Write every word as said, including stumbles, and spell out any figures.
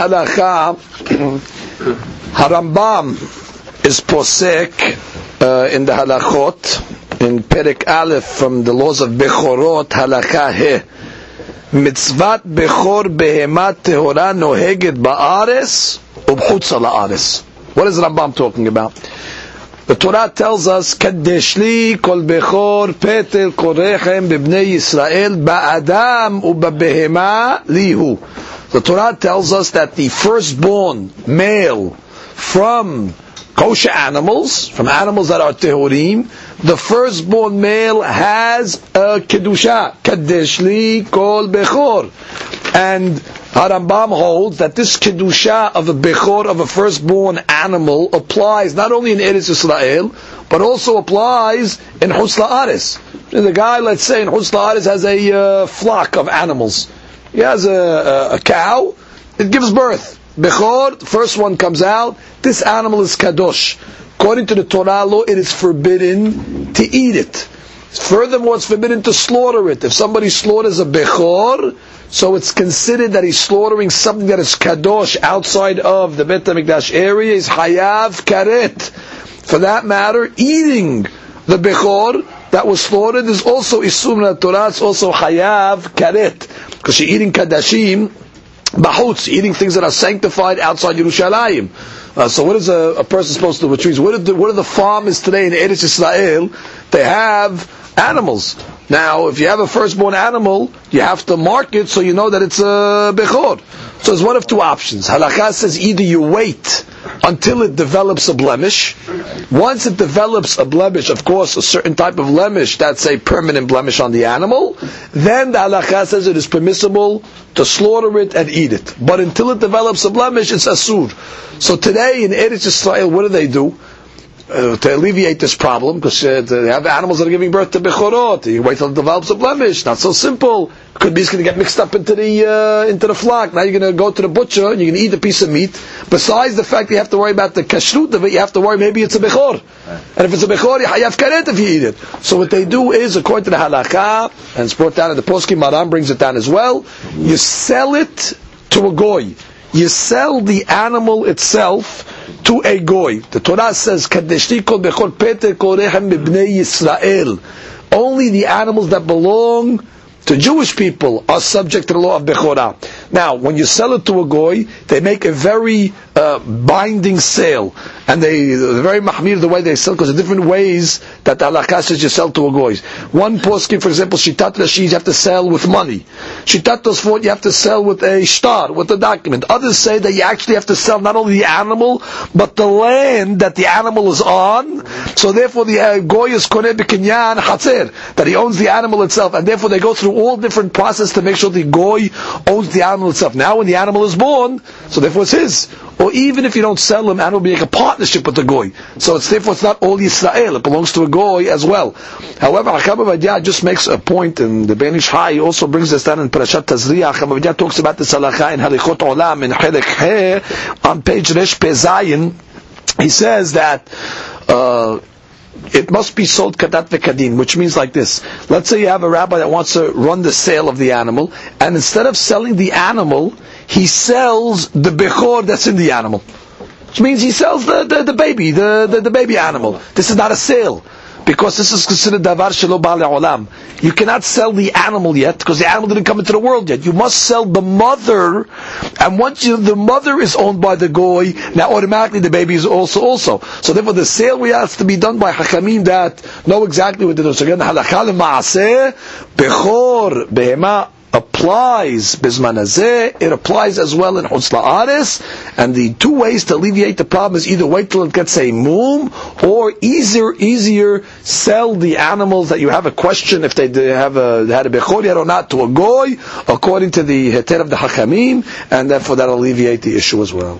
halacha, Harambam is posek uh, in the halachot in Perek Aleph from the laws of Bechorot halacha he mitzvat bechor behemat tehora noheget ba'ares ubchutza la'ares. What is Rambam talking about? The Torah tells us kadesh li kol bechor petel kol rechem bebnei Yisrael ba'adam ubabehema lihu. The Torah tells us that the firstborn male from kosher animals, from animals that are tehorim, the firstborn male has a kedusha, kadesh li kol bechor, and Harambam holds that this kedusha of a bechor, of a firstborn animal, applies not only in Eretz Yisrael, but also applies in Chutz La'aretz. The guy, let's say, in Chutz La'aretz has a uh, flock of animals. He has a, a, a cow, it gives birth. Bechor, the first one comes out, this animal is kadosh. According to the Torah law, it is forbidden to eat it. Furthermore, it's forbidden to slaughter it. If somebody slaughters a bechor, so it's considered that he's slaughtering something that is kadosh outside of the Beit HaMikdash area, is hayav karet. For that matter, eating the bechor that was slaughtered is also isur min Torah, it's also hayav karet. Because you're eating kadashim, bahutz, eating things that are sanctified outside Yerushalayim. Uh, so what is a, a person supposed to do with trees? What are the, what are the farmers today in Eretz Yisrael? They have animals. Now, if you have a firstborn animal, you have to mark it so you know that it's a bechor. So there's one of two options. Halakha says either you wait until it develops a blemish. Once it develops a blemish, of course, a certain type of blemish, that's a permanent blemish on the animal, then the halakha says it is permissible to slaughter it and eat it. But until it develops a blemish, it's asur. So today in Eretz Yisrael, what do they do? Uh, to alleviate this problem, because uh, they have animals that are giving birth to bechorot. You wait till it develops a blemish. Not so simple. Could be it's going to get mixed up into the uh, into the flock. Now you're going to go to the butcher and you're going to eat a piece of meat. Besides the fact that you have to worry about the kashrut of it, you have to worry maybe it's a bechor. And if it's a bechor, you have karet if you eat it. So what they do is, according to the halakha, and it's brought down in the poskim, Maram brings it down as well, you sell it to a goy. You sell the animal itself to a goy. The Torah says, "Kadeshti kol bechor peter kol rechem b'bnei Yisrael." Only the animals that belong to Jewish people are subject to the law of bechorah. Now, when you sell it to a goy, they make a very uh, binding sale, and they they're very mahmir the way they sell, because there are different ways that the halakha says you sell to a goy. One poskim, for example, shitat rashid, you have to sell with money. Shitat tosfot, you have to sell with a shtar, with a document. Others say that you actually have to sell not only the animal, but the land that the animal is on. So therefore, the uh, goy is koneh b'kinyan hatzer, that he owns the animal itself, and therefore they go through all different processes to make sure the goy owns the animal itself. Now, when the animal is born, so therefore it's his. Or even if you don't sell him, animal will make a partnership with the goy. So it's therefore it's not all Yisrael; it belongs to a goy as well. However, Hakam Avadia just makes a point, and the Ben Ish Hai also brings this down in Parashat Tazriach. Hakam Avadia talks about the halakha in Halichot Olam in Chelek He on page Resh Pei Zayin. He says that. Uh, It must be sold kadat v'kadin, which means like this. Let's say you have a rabbi that wants to run the sale of the animal, and instead of selling the animal, he sells the bechor that's in the animal. Which means he sells the, the, the baby, the, the, the baby animal. This is not a sale, because this is considered davar shelo ba le'olam. You cannot sell the animal yet, because the animal didn't come into the world yet. You must sell the mother, and once you, the mother is owned by the goy, now automatically the baby is also also. So therefore the sale we has to be done by hakamim that know exactly what to do. So again, halakha l'maaseh, bechor, behema, applies bizman hazeh, it applies as well in Chutz La'aretz, and the two ways to alleviate the problem is either wait till it gets a mum, or easier, easier sell the animals that you have a question if they have a, they had a bechor yet or not to a goy, according to the heter of the hakamim, and therefore that will alleviate the issue as well.